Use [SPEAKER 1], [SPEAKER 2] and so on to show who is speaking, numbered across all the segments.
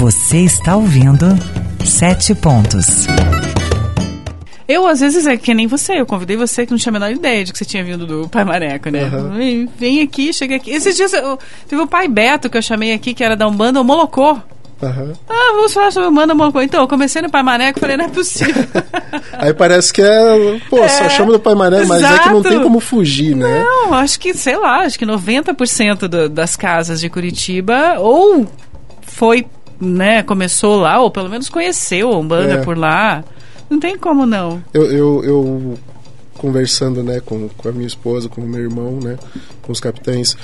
[SPEAKER 1] Você está ouvindo 7 Pontos.
[SPEAKER 2] Eu, às vezes, é que nem você. Eu convidei você que não tinha a menor ideia de que você tinha vindo do Pai Maneco, né?
[SPEAKER 3] Uhum.
[SPEAKER 2] Vem aqui, chega aqui. Esses dias, teve o Pai Beto, que eu chamei aqui, que era da Umbanda, o Molocô.
[SPEAKER 3] Uhum.
[SPEAKER 2] Vamos falar sobre Umbanda, Molocô. Então, eu comecei no Pai Maneco e falei, não é possível.
[SPEAKER 3] Aí parece que só chama do Pai Maneco, mas é que não tem como fugir, né?
[SPEAKER 2] Não, acho que 90% das casas de Curitiba ou foi, né, começou lá, ou pelo menos conheceu a Umbanda por lá. Não tem como não.
[SPEAKER 3] Eu conversando, né, com a minha esposa, com o meu irmão, né, com os capitães,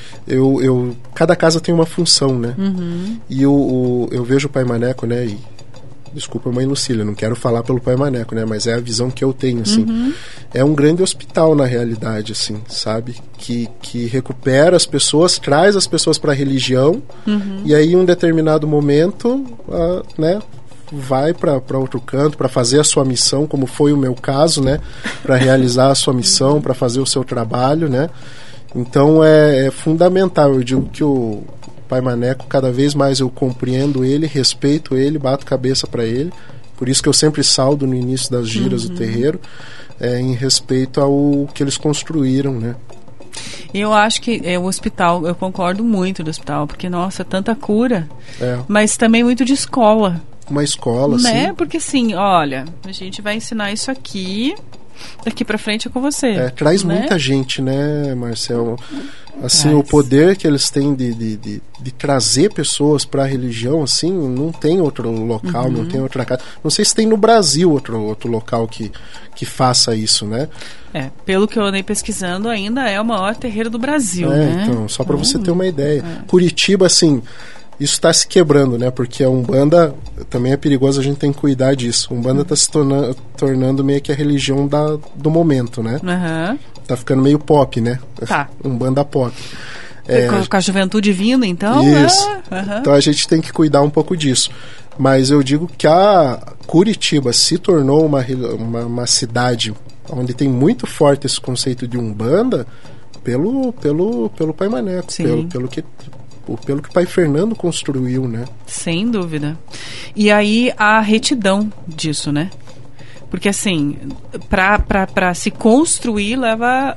[SPEAKER 3] cada casa tem uma função, né? Uhum. E eu vejo o Pai Maneco, né, e desculpa, mãe Lucília, não quero falar pelo Pai Maneco, né, mas é a visão que eu tenho, assim. Uhum. É um grande hospital, na realidade, assim, sabe? Que recupera as pessoas, traz as pessoas para a religião, e aí em um determinado momento, né, vai para outro canto para fazer a sua missão, como foi o meu caso, né, para realizar a sua missão, para fazer o seu trabalho, né. Então é fundamental. Eu digo que o Pai Maneco, cada vez mais eu compreendo ele, respeito ele, bato cabeça para ele. Por isso que eu sempre saldo no início das giras do terreiro, em respeito ao que eles construíram, né.
[SPEAKER 2] Eu acho que o hospital, eu concordo muito do hospital, porque, nossa, tanta cura, mas também muito de escola.
[SPEAKER 3] Uma escola,
[SPEAKER 2] né?
[SPEAKER 3] Sim.
[SPEAKER 2] Porque assim, olha, a gente vai ensinar isso aqui, daqui pra frente é com você.
[SPEAKER 3] Traz muita gente, né, Marcelo? Assim, o poder que eles têm de trazer pessoas para a religião, assim, não tem outro local, não tem outra casa. Não sei se tem no Brasil outro local que faça isso, né?
[SPEAKER 2] Pelo que eu andei pesquisando, ainda é o maior terreiro do Brasil, né?
[SPEAKER 3] Então, só para você ter uma ideia. Curitiba, assim, isso está se quebrando, né? Porque a Umbanda também é perigoso, a gente tem que cuidar disso. A Umbanda está se tornando meio que a religião do momento, né? Tá ficando meio pop, né?
[SPEAKER 2] Tá.
[SPEAKER 3] Umbanda pop.
[SPEAKER 2] Com a juventude vindo, então?
[SPEAKER 3] Isso. Então a gente tem que cuidar um pouco disso. Mas eu digo que a Curitiba se tornou uma cidade onde tem muito forte esse conceito de Umbanda pelo Pai Maneco, pelo que o Pai Fernando construiu, né? Sem
[SPEAKER 2] dúvida. E aí a retidão disso, né? Porque assim, para se construir leva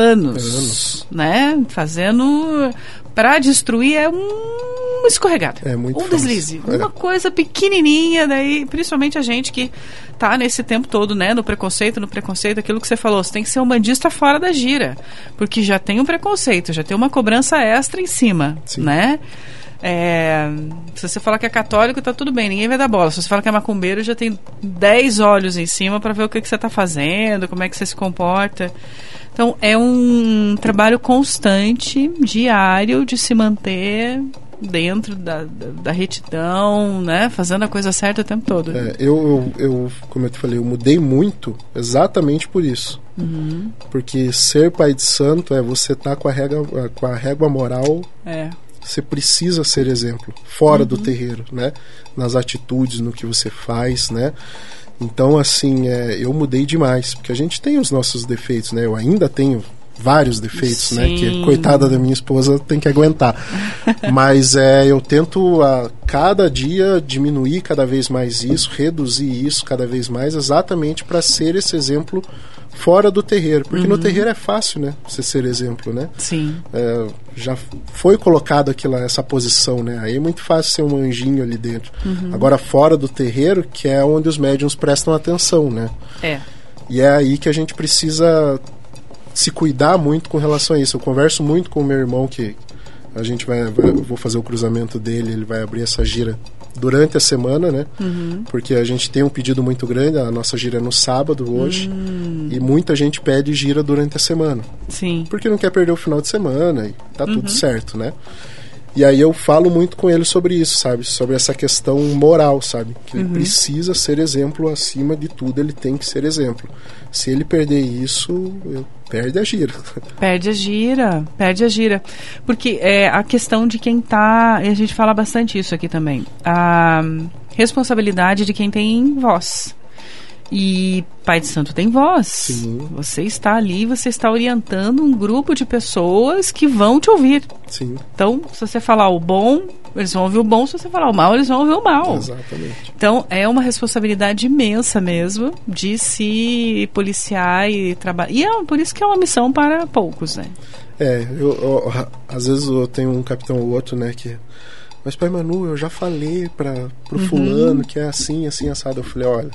[SPEAKER 2] anos, né? Fazendo... Para destruir é um escorregado, um deslize, uma coisa pequenininha, daí, principalmente a gente que tá nesse tempo todo, né, no preconceito, aquilo que você falou, você tem que ser um bandista fora da gira, porque já tem um preconceito, já tem uma cobrança extra em cima, né? Se você falar que é católico, tá tudo bem, ninguém vai dar bola. Se você fala que é macumbeiro, já tem 10 olhos em cima para ver o que você tá fazendo, como é que você se comporta. Então, é um trabalho constante, diário, de se manter dentro da retidão, né? Fazendo a coisa certa o tempo todo.
[SPEAKER 3] Eu, como eu te falei, eu mudei muito exatamente por isso. Porque ser pai de santo você tá com a régua moral... Você precisa ser exemplo, fora do terreiro, né? Nas atitudes, no que você faz, né? Então, assim, eu mudei demais, porque a gente tem os nossos defeitos, né? Eu ainda tenho vários defeitos, né? Que, coitada da minha esposa, tem que aguentar. Mas eu tento a cada dia diminuir cada vez mais isso, reduzir isso cada vez mais, exatamente para ser esse exemplo fora do terreiro, porque no terreiro é fácil, né, você ser exemplo, né?
[SPEAKER 2] Sim.
[SPEAKER 3] Já foi colocado essa posição, né? Aí é muito fácil ser um anjinho ali dentro. Agora fora do terreiro, que é onde os médiuns prestam atenção, né? E é aí que a gente precisa se cuidar muito com relação a isso. Eu converso muito com o meu irmão, que a gente eu vou fazer o cruzamento dele, ele vai abrir essa gira durante a semana, né? Porque a gente tem um pedido muito grande, a nossa gira é no sábado hoje, e muita gente pede gira durante a semana.
[SPEAKER 2] Sim.
[SPEAKER 3] Porque não quer perder o final de semana e tá tudo certo, né? E aí eu falo muito com ele sobre isso, sabe? Sobre essa questão moral, sabe? Que ele precisa ser exemplo acima de tudo, ele tem que ser exemplo. Se ele perder isso, perde a gira.
[SPEAKER 2] Perde a gira. Porque a questão de quem tá... E a gente fala bastante isso aqui também. A responsabilidade de quem tem voz. E Pai de Santo tem voz.
[SPEAKER 3] Sim.
[SPEAKER 2] Você está ali, você está orientando um grupo de pessoas que vão te ouvir.
[SPEAKER 3] Sim.
[SPEAKER 2] Então, se você falar o bom, eles vão ouvir o bom. Se você falar o mal, eles vão ouvir o mal.
[SPEAKER 3] Exatamente.
[SPEAKER 2] Então, é uma responsabilidade imensa mesmo de se policiar e trabalhar. E é por isso que é uma missão para poucos, né?
[SPEAKER 3] Às vezes eu tenho um capitão ou outro, né, que... Mas, pai Manu, eu já falei pro fulano que é assim, assim, assado. Eu falei, olha...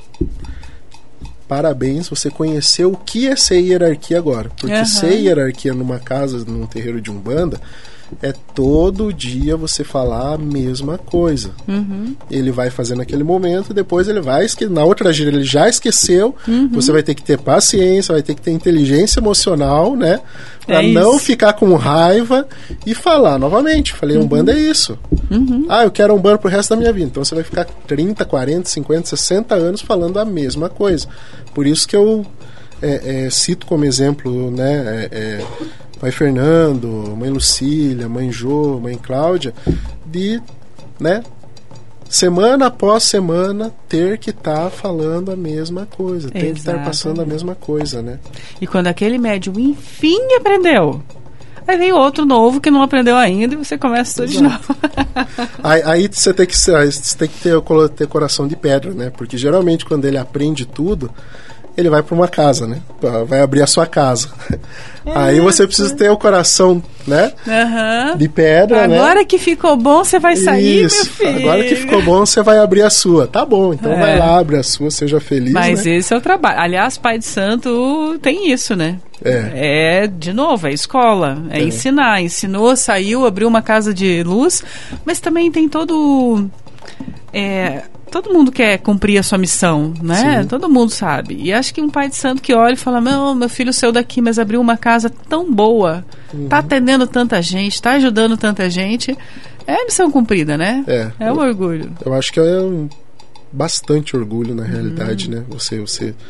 [SPEAKER 3] Parabéns, você conheceu o que é ser hierarquia agora. Porque ser hierarquia numa casa, num terreiro de Umbanda, é todo dia você falar a mesma coisa. Ele vai fazer naquele momento, depois ele vai esquecer. Na outra gira ele já esqueceu. Você vai ter que ter paciência, vai ter que ter inteligência emocional, né? Pra não ficar com raiva e falar novamente. Falei, Umbanda é isso. Ah, eu quero Umbanda pro resto da minha vida. Então você vai ficar 30, 40, 50, 60 anos falando a mesma coisa. Por isso que eu cito como exemplo, né, Pai Fernando, Mãe Lucília, Mãe Jô, Mãe Cláudia, de, né, semana após semana ter que estar falando a mesma coisa, tem que estar passando a mesma coisa, né?
[SPEAKER 2] E quando aquele médium enfim aprendeu, aí vem outro novo que não aprendeu ainda e você começa tudo de novo.
[SPEAKER 3] Aí você tem que ter coração de pedra, né? Porque geralmente quando ele aprende tudo, ele vai para uma casa, né? Vai abrir a sua casa. Aí você precisa ter o coração, né? De pedra, né?
[SPEAKER 2] Agora que ficou bom, você vai sair, meu filho.
[SPEAKER 3] Agora que ficou bom, você vai abrir a sua. Tá bom, então vai lá, abre a sua, seja feliz,
[SPEAKER 2] Mas
[SPEAKER 3] né?
[SPEAKER 2] esse é o trabalho. Aliás, Pai de Santo tem isso, né? De novo, é escola, é ensinar. Ensinou, saiu, abriu uma casa de luz, mas também tem todo mundo quer cumprir a sua missão, né? Sim. Todo mundo sabe. E acho que um pai de santo que olha e fala, meu filho saiu daqui, mas abriu uma casa tão boa, tá atendendo tanta gente, tá ajudando tanta gente, é a missão cumprida, né? É um orgulho.
[SPEAKER 3] Eu acho que é bastante orgulho, na realidade, né? Você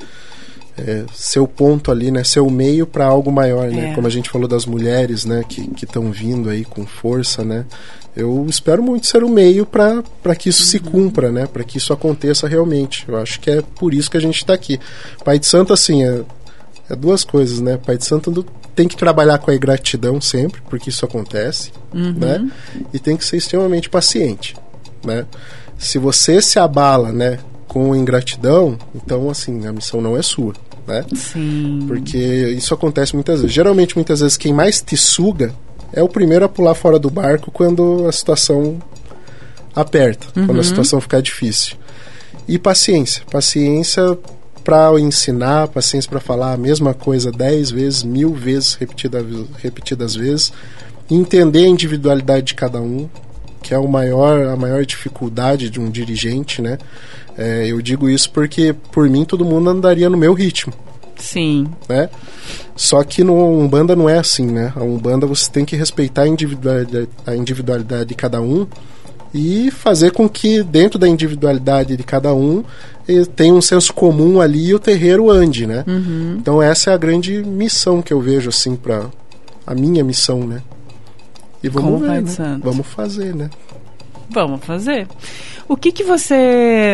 [SPEAKER 3] ser o ponto ali, né? Ser o meio para algo maior, né? Como a gente falou das mulheres, né? Que estão vindo aí com força, né? Eu espero muito ser o meio para que isso se cumpra, né? Para que isso aconteça realmente. Eu acho que é por isso que a gente está aqui. Pai de Santo, assim, é duas coisas, né? Pai de Santo tem que trabalhar com a ingratidão sempre, porque isso acontece, né? E tem que ser extremamente paciente, né? Se você se abala, né, com ingratidão, então, assim, a missão não é sua, né?
[SPEAKER 2] Sim.
[SPEAKER 3] Porque isso acontece muitas vezes. Geralmente, muitas vezes, quem mais te suga é o primeiro a pular fora do barco quando a situação aperta, quando a situação ficar difícil. E paciência. Paciência para ensinar, paciência para falar a mesma coisa 10 vezes, 1000 vezes, repetidas vezes. Entender a individualidade de cada um, que é a maior dificuldade de um dirigente, né? Eu digo isso porque, por mim, todo mundo andaria no meu ritmo.
[SPEAKER 2] Sim.
[SPEAKER 3] Né? Só que no Umbanda não é assim, né? A Umbanda você tem que respeitar a individualidade de cada um e fazer com que dentro da individualidade de cada um tenha um senso comum ali e o terreiro ande, né? Então essa é a grande missão que eu vejo, assim, a minha missão, né? E vamos ver, né? Vamos fazer, né?
[SPEAKER 2] Vamos fazer. O que você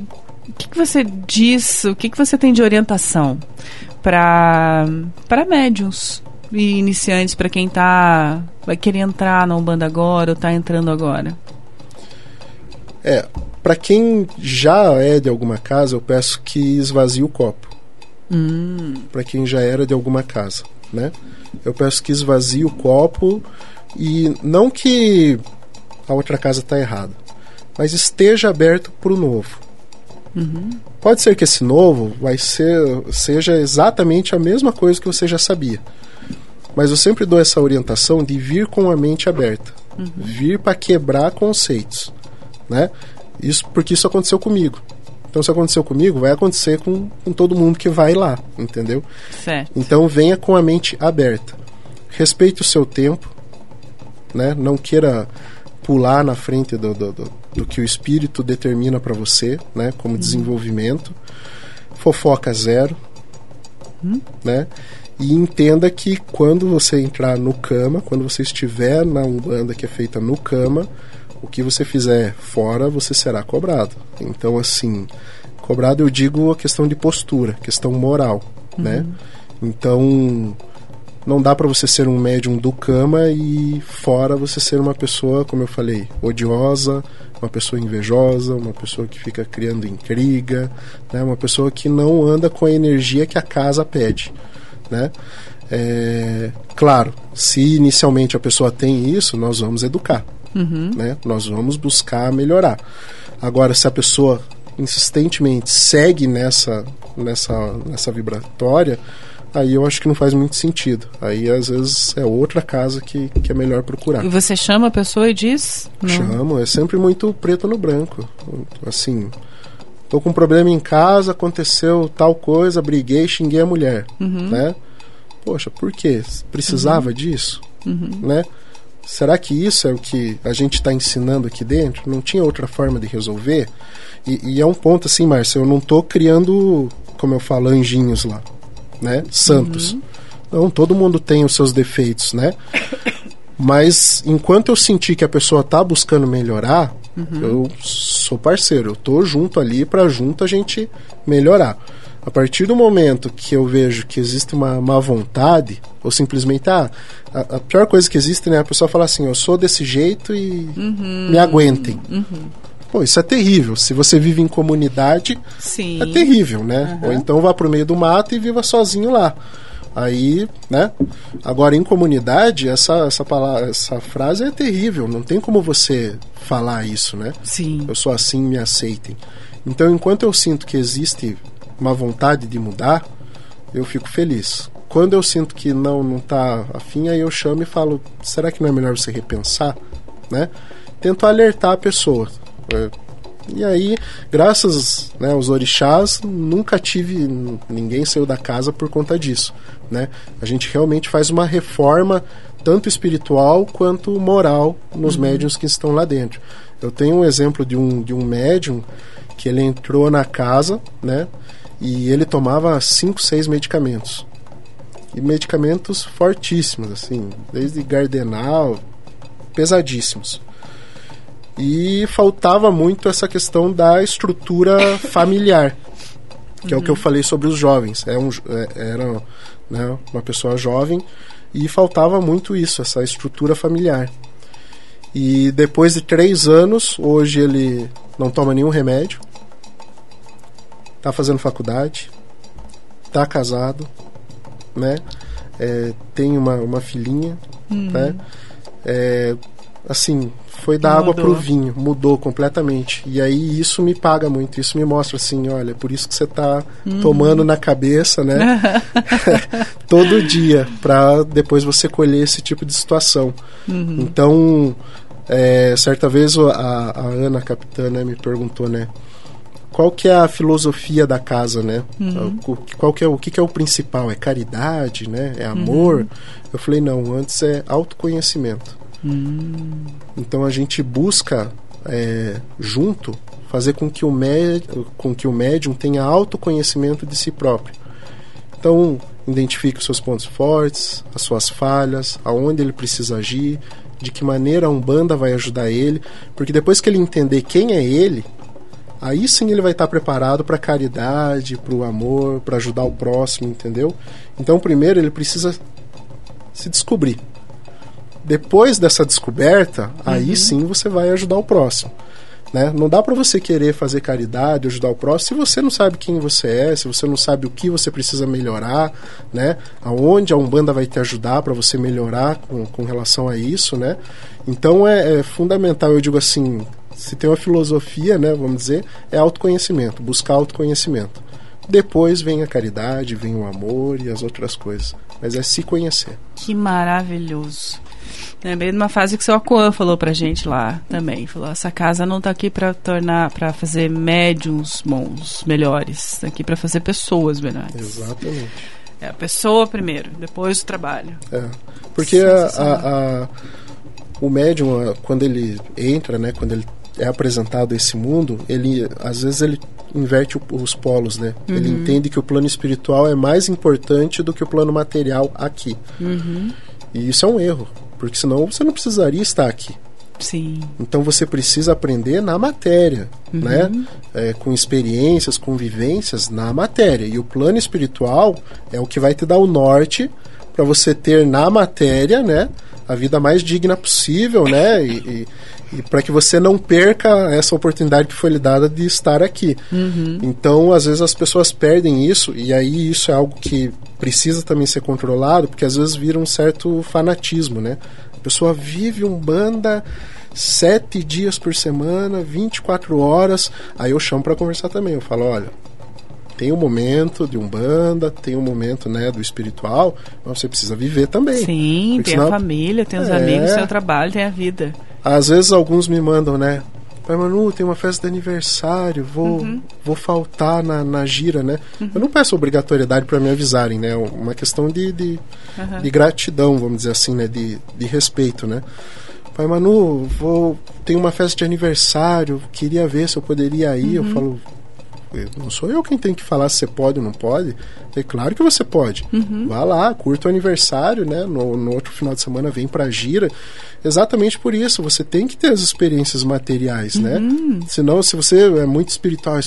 [SPEAKER 2] diz, o que você tem de orientação para médiuns e iniciantes, para quem vai querer entrar na Umbanda agora ou está entrando agora?
[SPEAKER 3] Para quem já é de alguma casa, eu peço que esvazie o copo. Para quem já era de alguma casa, né? Eu peço que esvazie o copo e não que a outra casa está errada, mas esteja aberto para o novo. Pode ser que esse novo seja exatamente a mesma coisa que você já sabia, mas eu sempre dou essa orientação de vir com a mente aberta, vir para quebrar conceitos, né? Porque isso aconteceu comigo. Então, se aconteceu comigo, vai acontecer com todo mundo que vai lá, entendeu?
[SPEAKER 2] Certo.
[SPEAKER 3] Então, venha com a mente aberta, respeite o seu tempo, né? Não queira pular na frente do que o espírito determina para você, né, como desenvolvimento. Fofoca zero, né? E entenda que quando você entrar no Kama, quando você estiver na Umbanda que é feita no Kama, o que você fizer fora, você será cobrado. Então, assim, Cobrado eu digo a questão de postura, questão moral, né? Então, não dá para você ser um médium do cama e fora você ser uma pessoa, como eu falei, odiosa, uma pessoa invejosa, uma pessoa que fica criando intriga, né? Uma pessoa que não anda com a energia que a casa pede, né? Claro, se inicialmente a pessoa tem isso, nós vamos educar, né? Nós vamos buscar melhorar. Agora, se a pessoa insistentemente segue nessa vibratória, aí eu acho que não faz muito sentido. Aí, às vezes, é outra casa que é melhor procurar.
[SPEAKER 2] E você chama a pessoa e diz? Não.
[SPEAKER 3] Chamo, é sempre muito preto no branco. Assim, tô com um problema em casa, aconteceu tal coisa, briguei, xinguei a mulher, né? Poxa, por quê? Precisava disso? Né? Será que isso é o que a gente está ensinando aqui dentro? Não tinha outra forma de resolver? E é um ponto assim, Márcia, eu não tô criando, como eu falo, anjinhos lá, né? Santos. Não, todo mundo tem os seus defeitos, né? Mas enquanto eu sentir que a pessoa tá buscando melhorar, eu sou parceiro, eu tô junto ali para junto a gente melhorar. A partir do momento que eu vejo que existe uma má vontade, ou simplesmente, a pior coisa que existe, né? A pessoa fala assim, eu sou desse jeito e me aguentem. Pô, isso é terrível. Se você vive em comunidade,
[SPEAKER 2] Sim.
[SPEAKER 3] é terrível, né? Ou então vá pro meio do mato e viva sozinho lá. Aí, né? Agora, em comunidade, essa frase é terrível. Não tem como você falar isso, né?
[SPEAKER 2] Sim.
[SPEAKER 3] Eu sou assim, me aceitem. Então, enquanto eu sinto que existe uma vontade de mudar, eu fico feliz. Quando eu sinto que não tá afim, aí eu chamo e falo, será que não é melhor você repensar? Né? Tento alertar a pessoa. E aí, graças, né, aos orixás, nunca tive, ninguém saiu da casa por conta disso, né? A gente realmente faz uma reforma tanto espiritual quanto moral nos médiuns que estão lá dentro. Eu tenho um exemplo de um médium que ele entrou na casa, né? E ele tomava 5, 6 medicamentos. E medicamentos fortíssimos, assim, desde Gardenal, pesadíssimos. E faltava muito essa questão da estrutura familiar, que é o que eu falei sobre os jovens. Era, né, uma pessoa jovem e faltava muito isso, essa estrutura familiar. E depois de 3 anos, hoje ele não toma nenhum remédio, tá fazendo faculdade, tá casado, né? Tem uma filhinha, né? Assim, foi da água pro vinho, mudou completamente. E aí isso me paga muito, isso me mostra assim, olha, por isso que você tá tomando na cabeça, né? Todo dia, pra depois você colher esse tipo de situação. Então, certa vez a Ana, a capitã, né, me perguntou, né? Qual que é a filosofia da casa, né? O que é o principal? É caridade, né? É amor? Eu falei, não, antes é autoconhecimento. Então a gente busca junto fazer com que o médium tenha autoconhecimento de si próprio. Então identifique os seus pontos fortes, as suas falhas, aonde ele precisa agir, de que maneira a Umbanda vai ajudar ele, porque depois que ele entender quem é ele, aí sim ele vai estar preparado para a caridade, para o amor, para ajudar o próximo, entendeu? Então primeiro ele precisa se descobrir. Depois dessa descoberta, aí sim você vai ajudar o próximo, né? Não dá para você querer fazer caridade, ajudar o próximo, se você não sabe quem você é, se você não sabe o que você precisa melhorar, né? Aonde a Umbanda vai te ajudar para você melhorar com relação a isso, né? Então é fundamental, eu digo assim, se tem uma filosofia, né, vamos dizer, é autoconhecimento, buscar autoconhecimento. Depois vem a caridade, vem o amor e as outras coisas, mas é se conhecer.
[SPEAKER 2] Que maravilhoso. Lembrei de uma frase que o seu Akoan falou pra gente lá também. Falou, essa casa não tá aqui pra fazer médiums bons, melhores. Tá aqui pra fazer pessoas melhores.
[SPEAKER 3] Exatamente.
[SPEAKER 2] A pessoa primeiro, depois o trabalho.
[SPEAKER 3] Porque o médium, quando ele entra, né, quando ele é apresentado a esse mundo, às vezes ele inverte os polos, né? Ele entende que o plano espiritual é mais importante do que o plano material aqui. E isso é um erro, porque senão você não precisaria estar aqui,
[SPEAKER 2] Sim.
[SPEAKER 3] Então você precisa aprender na matéria, né? Com experiências, com vivências na matéria. E o plano espiritual é o que vai te dar o norte para você ter na matéria, né, a vida mais digna possível, né? E para que você não perca essa oportunidade que foi lhe dada de estar aqui. Então, às vezes as pessoas perdem isso, e aí isso é algo que precisa também ser controlado, porque às vezes vira um certo fanatismo, né? A pessoa vive Umbanda 7 dias por semana, 24 horas, aí eu chamo para conversar também, eu falo, olha, tem um momento de Umbanda, tem um momento, né, do espiritual, mas você precisa viver também.
[SPEAKER 2] Sim, tem senão, a família, tem os amigos, tem o trabalho, tem a vida.
[SPEAKER 3] Às vezes alguns me mandam, né, pai Manu, tem uma festa de aniversário, vou faltar na gira, né? Eu não peço obrigatoriedade para me avisarem, né? Uma questão de gratidão, vamos dizer assim, né? De respeito, né? Pai Manu, tem uma festa de aniversário, queria ver se eu poderia ir. Eu falo, não sou eu quem tem que falar se você pode ou não pode. É claro que você pode. Vá lá, curta o aniversário, né? No outro final de semana vem pra gira. Exatamente por isso, você tem que ter as experiências materiais, né? Senão, se você é muito espiritual,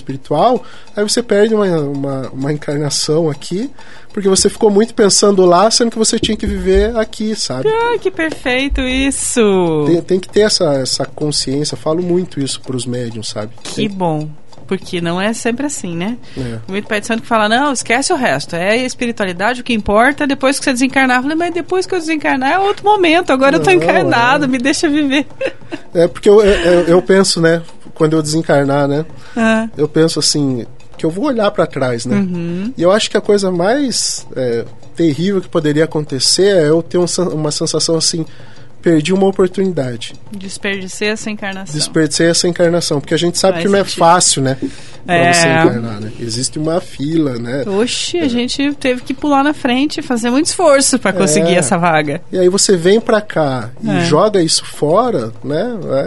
[SPEAKER 3] aí você perde uma encarnação aqui, porque você ficou muito pensando lá, sendo que você tinha que viver aqui, sabe?
[SPEAKER 2] Ah, que perfeito isso!
[SPEAKER 3] Tem que ter essa consciência, falo muito isso pros médiums, sabe?
[SPEAKER 2] Que bom. Porque não é sempre assim, né? Muito pai de santo que fala, não, esquece o resto. É a espiritualidade, o que importa depois que você desencarnar. Eu falei, mas depois que eu desencarnar é outro momento. Agora eu tô encarnado, me deixa viver.
[SPEAKER 3] É porque eu penso, né? Quando eu desencarnar, né? Eu penso assim, que eu vou olhar para trás, né? E eu acho que a coisa mais terrível que poderia acontecer é eu ter uma sensação assim, perdi uma oportunidade.
[SPEAKER 2] Desperdicei essa encarnação.
[SPEAKER 3] Porque a gente sabe que não é fácil, né? Pra você encarnar, né? Existe uma fila, né?
[SPEAKER 2] Oxe, a gente teve que pular na frente e fazer muito esforço para conseguir essa vaga.
[SPEAKER 3] E aí você vem pra cá e joga isso fora, né?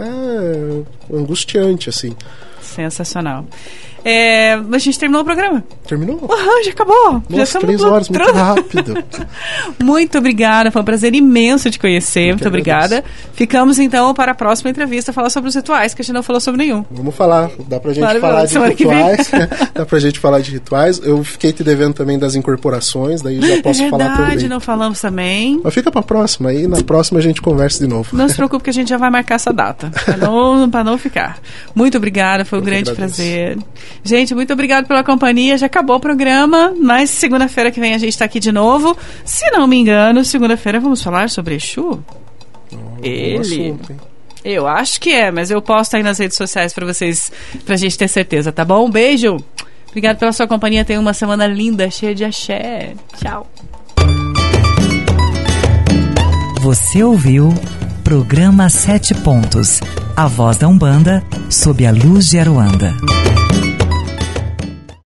[SPEAKER 3] É angustiante, assim.
[SPEAKER 2] Sensacional. A gente terminou o programa?
[SPEAKER 3] Terminou?
[SPEAKER 2] Já acabou.
[SPEAKER 3] Nossa, já 3 horas, muito rápido.
[SPEAKER 2] Muito obrigada, foi um prazer imenso te conhecer. Muito obrigada. Ficamos então para a próxima entrevista falar sobre os rituais, que a gente não falou sobre nenhum.
[SPEAKER 3] Vamos falar, dá pra gente falar de rituais. Dá pra gente falar de rituais. Eu fiquei te devendo também das incorporações, daí já posso falar também.
[SPEAKER 2] Não falamos também.
[SPEAKER 3] Mas fica pra próxima, aí na próxima a gente conversa de novo.
[SPEAKER 2] Não se preocupe que a gente já vai marcar essa data, pra não ficar. Muito obrigada, foi um grande prazer. Gente, muito obrigado pela companhia. Já acabou o programa, mas segunda-feira que vem a gente está aqui de novo. Se não me engano, segunda-feira vamos falar sobre Exu? Eu acho que mas eu posto aí nas redes sociais para vocês, pra gente ter certeza, tá bom? Um beijo. Obrigado pela sua companhia. Tenha uma semana linda, cheia de axé. Tchau.
[SPEAKER 1] Você ouviu Programa 7 Pontos. A voz da Umbanda sob a luz de Aruanda.